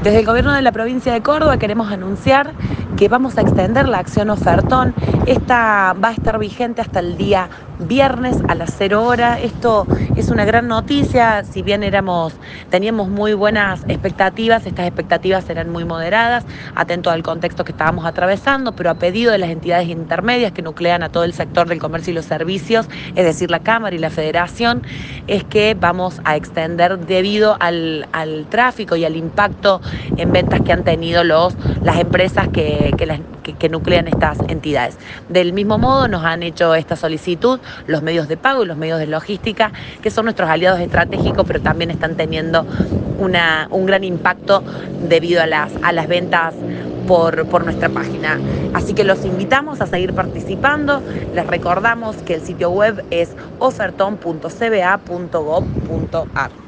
Desde el Gobierno de la provincia de Córdoba queremos anunciar que vamos a extender la acción Ofertón. Esta va a estar vigente hasta el día viernes a las 0 horas. Esto es una gran noticia. Si bien teníamos muy buenas expectativas, estas expectativas eran muy moderadas, atento al contexto que estábamos atravesando, pero a pedido de las entidades intermedias que nuclean a todo el sector del comercio y los servicios, es decir, la Cámara y la Federación, es que vamos a extender debido al tráfico y al impacto en ventas que han tenido las empresas que nuclean estas entidades. Del mismo modo nos han hecho esta solicitud los medios de pago y los medios de logística, que son nuestros aliados estratégicos, pero también están teniendo un gran impacto debido a las ventas por nuestra página. Así que los invitamos a seguir participando. Les recordamos que el sitio web es oferton.cba.gov.ar.